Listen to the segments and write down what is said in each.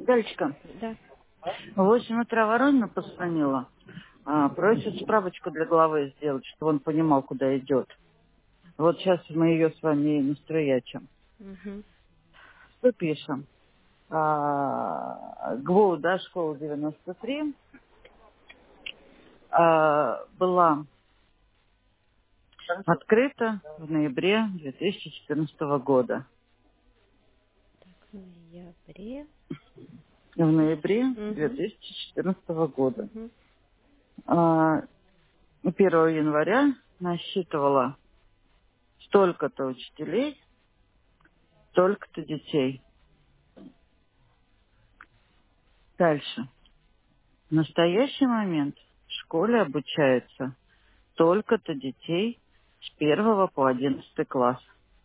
Галечка, Да. в 8 утра Воронина позвонила. Просит справочку для главы сделать, чтобы он понимал, куда идет. Вот сейчас мы ее с вами и настроячим. Угу. Что пишем? ГВУ, да, школа 93, была открыта в ноябре 2014 года. В ноябре. В ноябре Угу. 2014 года. Угу. 1 января насчитывала столько-то учителей, столько-то детей. Дальше. В настоящий момент в школе обучается столько-то детей с 1 по 11 класс.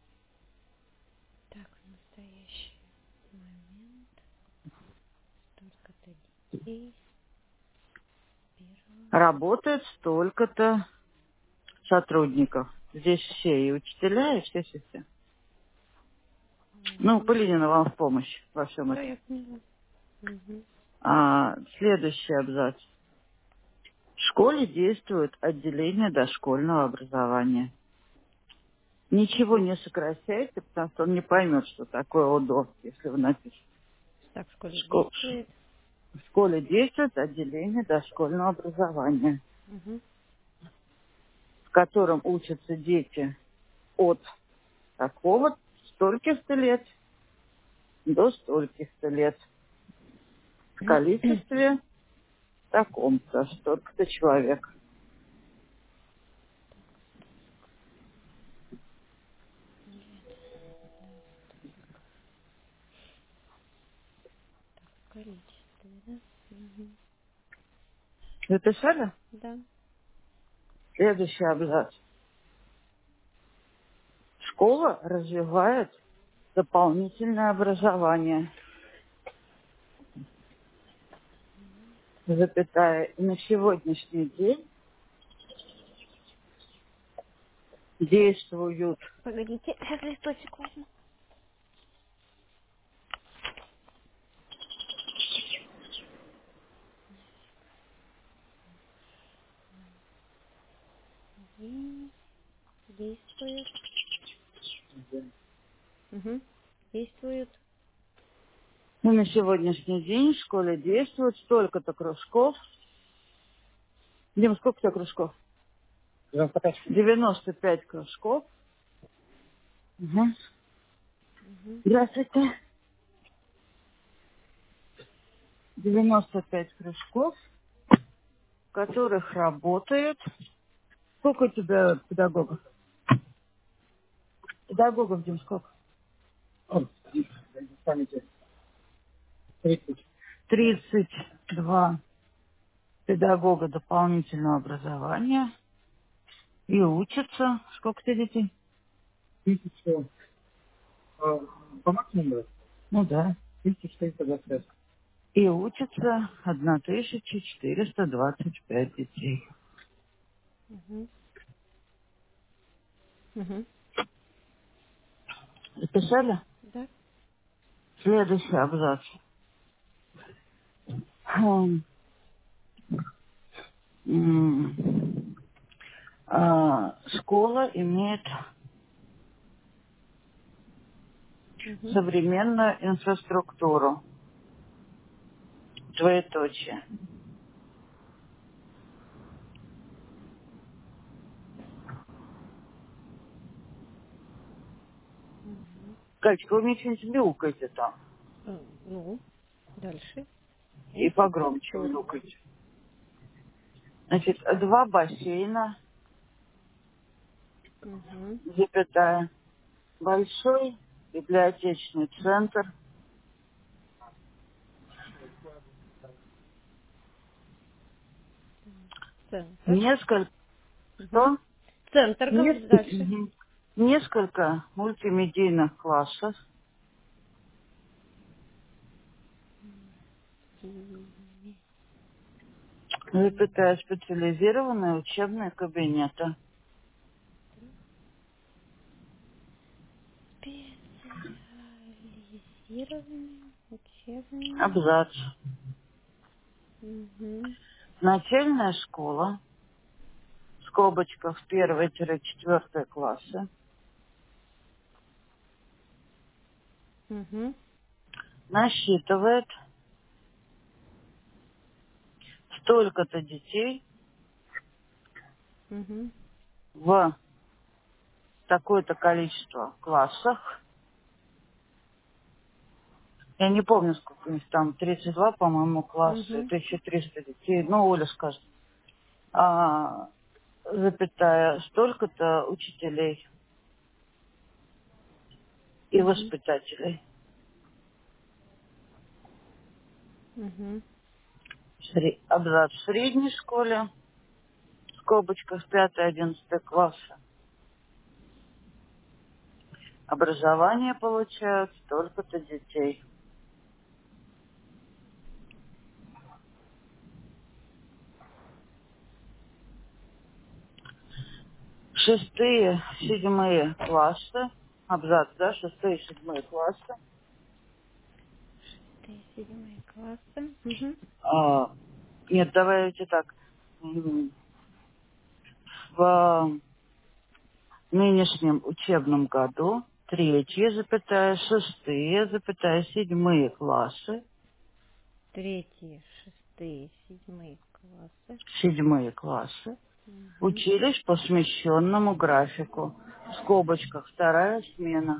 Так, в настоящий момент столько-то детей. Первого. Работает столько-то сотрудников. Здесь все, и учителя, и все. Ну, Угу. Полинина вам в помощь во всем Да, этом. я поняла. Угу. Следующий абзац. В школе действует отделение дошкольного образования. Ничего не сокращайте, потому что он не поймет, что такое ОДО, если вы напишете. Так, в школе Шко- действует. В школе действует отделение дошкольного образования, Угу. в котором учатся дети от такого стольких-то лет до стольких-то лет. В количестве таком-то, столько-то человек. Лет. В количестве, да? Угу. Записали? Да. Следующий абзац. Школа развивает дополнительное образование, запятая, и на сегодняшний день действуют Погодите, сейчас листочек возьму. И действует. Угу. Действуют. и на сегодняшний день в школе действует столько-то кружков. Дима, сколько у тебя кружков? 95 кружков. Угу. Угу. Здравствуйте. 95 кружков, в которых работает. Сколько у тебя педагогов? Педагогов, Дим, сколько? 32 педагога дополнительного образования и учатся. Сколько ты детей? 1000. По максимуму? Ну да. 1425. И учатся 1425 детей. Угу. Угу. Записали? Да. Следующий абзац. Хм. М. Школа имеет Угу. современную инфраструктуру. Двоеточие. Угу. Катька, вы мне что-нибудь мяукаете там. Ну, дальше. И погромче Инфраструктуру. мяукайте. Значит, 2 бассейна, Угу. запятая, большой библиотечный центр, Центр. несколько, Угу. что? Центр, говорит дальше. Мгм. Несколько мультимедийных классов, М, запятая, специализированные учебные кабинеты. Копирование, учебное. Абзац. Угу. Начальная школа, в скобочках 1-4 классы, Угу. насчитывает столько-то детей Угу. в такое-то количество классах. Я не помню, сколько у них там, 32, по-моему, класса, Угу. 1300 детей, ну, Оля скажет. Запятая, столько-то учителей и Угу. воспитателей. Угу. Абзац в средней школе, в скобочках 5-11 класса. Образование получают столько-то детей. 6-7 классы, абзац, да, 6-7 классы. 6-7 классы. Угу. А, нет, давайте так. В нынешнем учебном году 3-6-7 классы, 3-6-7 классы. 7 классы Угу. учились по смещенному графику. В скобочках 2 смена.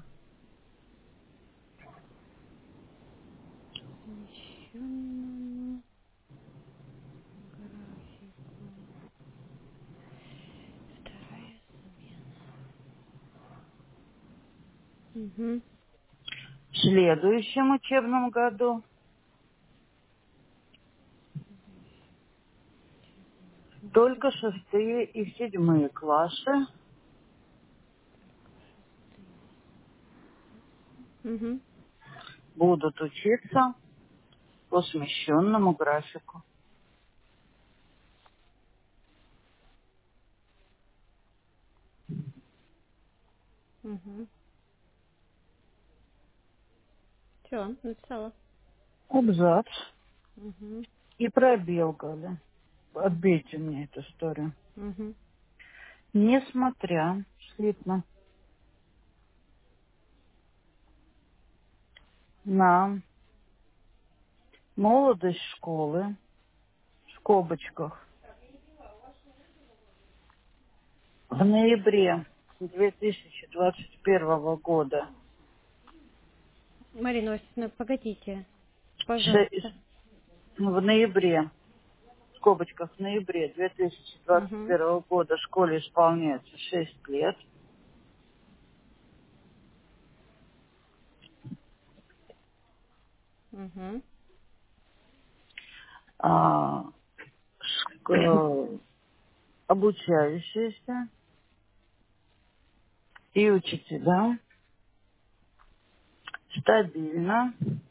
Смещенному графику. Вторая смена. Угу. В следующем учебном году только 6-7 классы Угу. будут учиться по смещенному графику. Угу. Все, написала. Абзац. Угу. И пробел, Галя. Отбейте мне эту историю. Угу. Несмотря, слитно, на молодость школы, в скобочках, в ноябре 2021 года, Марина Осиповна, погодите, ше- пожалуйста. в ноябре, в скобочках, в ноябре Угу. 2021 года школе исполняется 6 лет, Угу. а, обучающиеся и учителя стабильно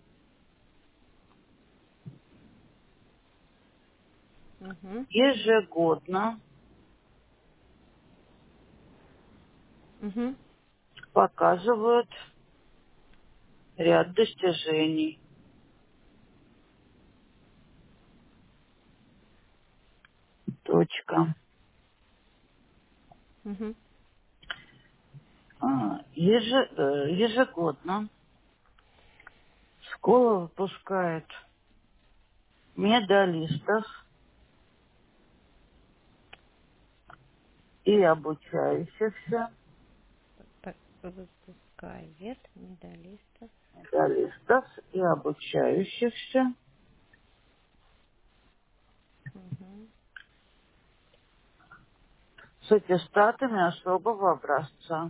Угу. ежегодно Угу. показывают ряд достижений. Точка. Угу. Ежегодно школа выпускает медалистов и обучающихся, Выпускает медалистов. медалистов и обучающихся Угу. с аттестатами особого образца.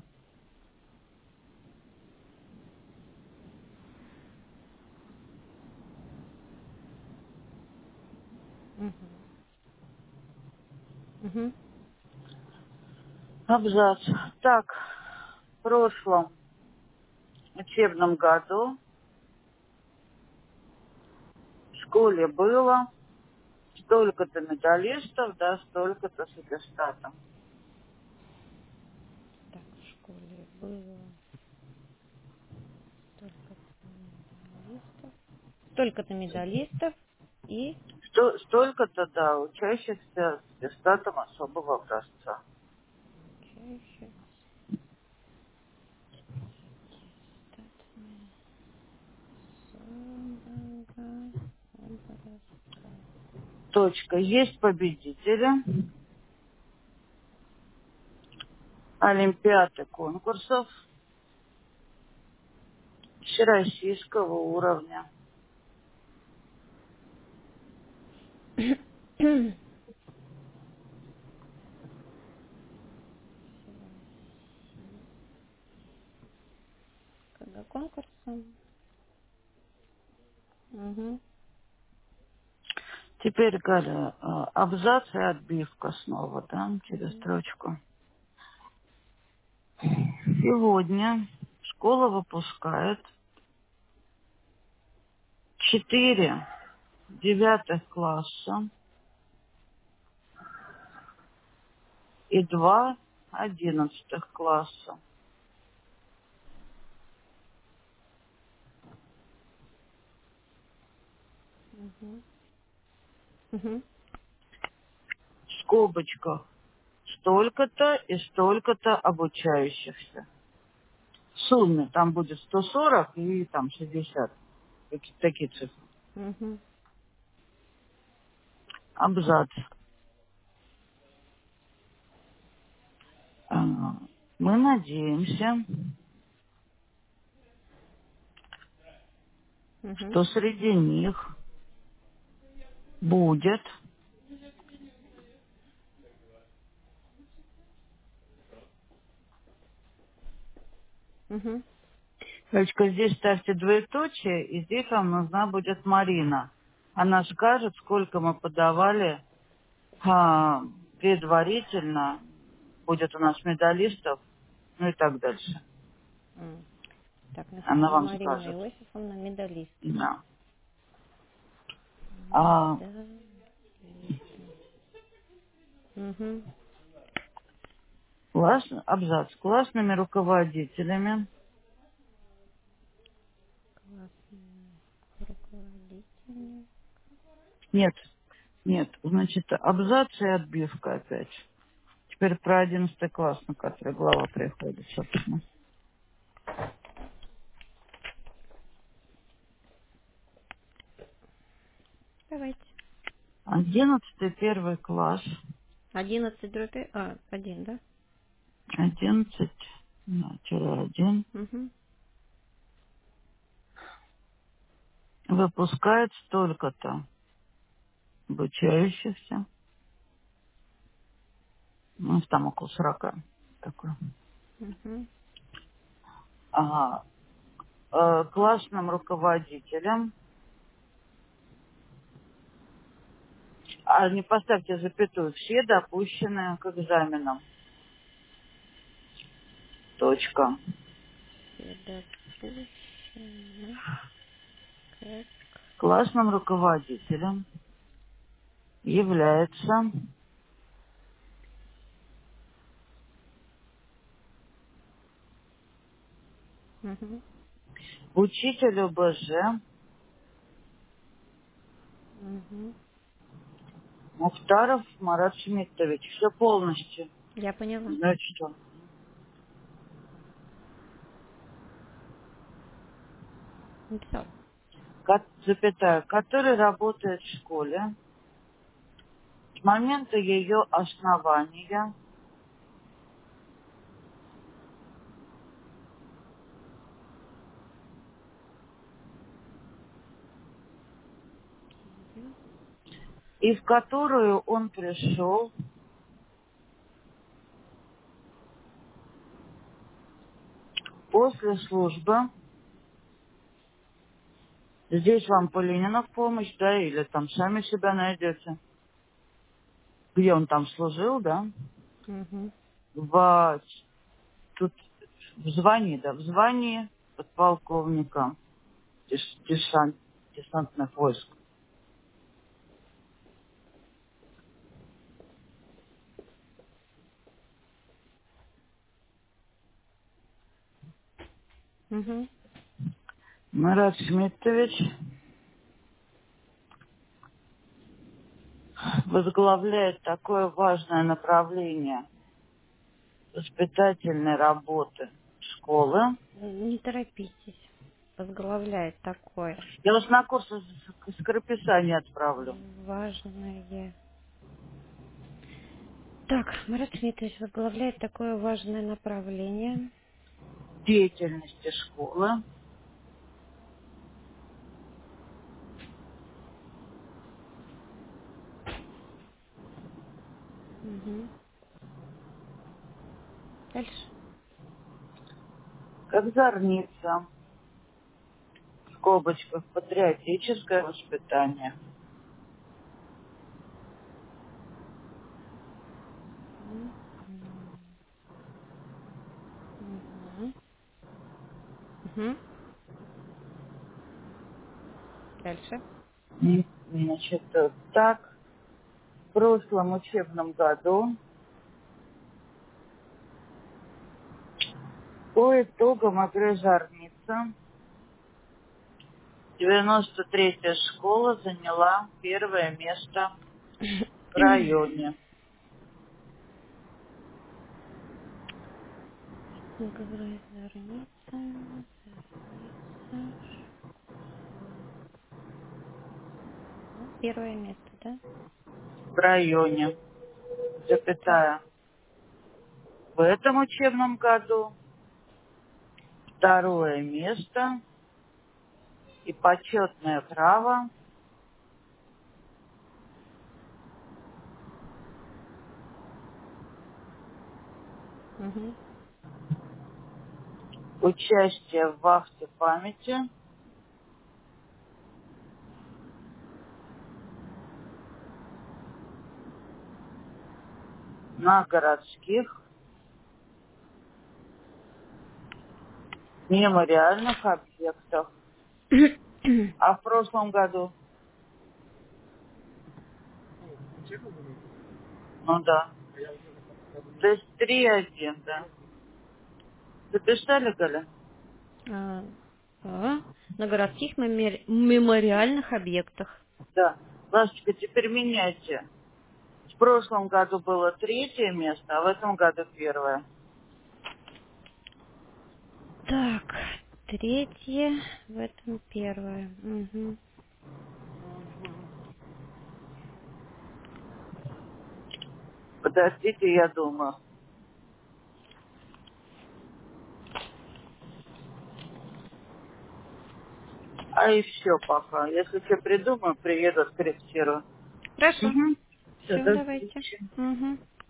Угу. Угу. Абзац. Так, в прошлом учебном году в школе было столько-то медалистов, да, столько-то с аттестатом. Так, в школе было только медалистов. Столько-то медалистов и Столько-то, да, учащихся с аттестатом особого образца. учащихся штатами особого образца. Точка. Есть победители олимпиад и конкурсов всероссийского уровня. Когда конкурсом. Угу. Теперь, Галя, абзац и отбивка снова, да, через Угу. строчку. Сегодня школа выпускает 4 девятых класса и 2 11 класса. Угу. Угу. В скобочках столько-то и столько-то обучающихся. В сумме там будет 140 и там 60. Такие цифры. Угу. Абзац. А, Мы надеемся, Угу. что среди них будет, Угу. Олечка, здесь ставьте двоеточие, и здесь вам нужна будет Марина. Она скажет, сколько мы подавали предварительно, будет у нас медалистов, ну и так дальше. Так, Она написано вам Марина скажет. Иосифовна, медалисты. Да. А, Медалисты. Угу. абзац. Классными руководителями. Классные руководители. Нет, нет, значит, абзац и отбивка опять. Теперь про 11 класс, на который глава приходит, собственно. Давайте. 11 первый класс. 11 дробь. А, 1, да? 11, да, тире 1. Угу. Выпускает столько-то обучающихся. Ну, там около 40. Такое. Угу. Ага. Классным руководителям. А не поставьте запятую. Все допущенные к экзаменам. Точка. Все допущены к... Классным руководителем является Угу. учитель ОБЖ Угу. Мухтаров Марат Шмидтович. Все полностью. Я поняла. Знаете что? Написала. Запятая, который работает в школе с момента ее основания и в которую он пришел после службы. Здесь вам Полинина в помощь, да, или там сами себя найдете. Где он там служил, да? Угу. В, тут в звании, да, в звании подполковника десантных войск. Угу. Марат Шмидтович возглавляет такое важное направление воспитательной работы школы. Не торопитесь. Возглавляет такое Я вас на курс скорописания отправлю. важное. Так, Марат Дмитриевич возглавляет такое важное направление. Деятельности школы. Угу. Дальше. Как зорница, в скобочках, патриотическое воспитание. Угу. Угу. Угу. Дальше. Значит, так, в прошлом учебном году по итогам игры «Зорница» 93-я школа заняла первое место в районе. Ну-ка, зорница. Школа. Первое место, да? В районе, Так. запятая. В этом учебном году второе место и почетное право Угу. участия в вахте памяти на городских мемориальных объектах. А в прошлом году? Ну да. То есть 3-1, да. Записали, Галя? А, на городских мемориальных объектах. Да. Ласточка, теперь меняйте. В прошлом году было 3-е место, а в этом году 1-е. Так, третье, в этом первое. Угу. Подождите, я думаю. А и все пока. Если что придумаю, приеду, скорректирую. Хорошо. Угу. Все, Все, до давайте. встречи. Угу.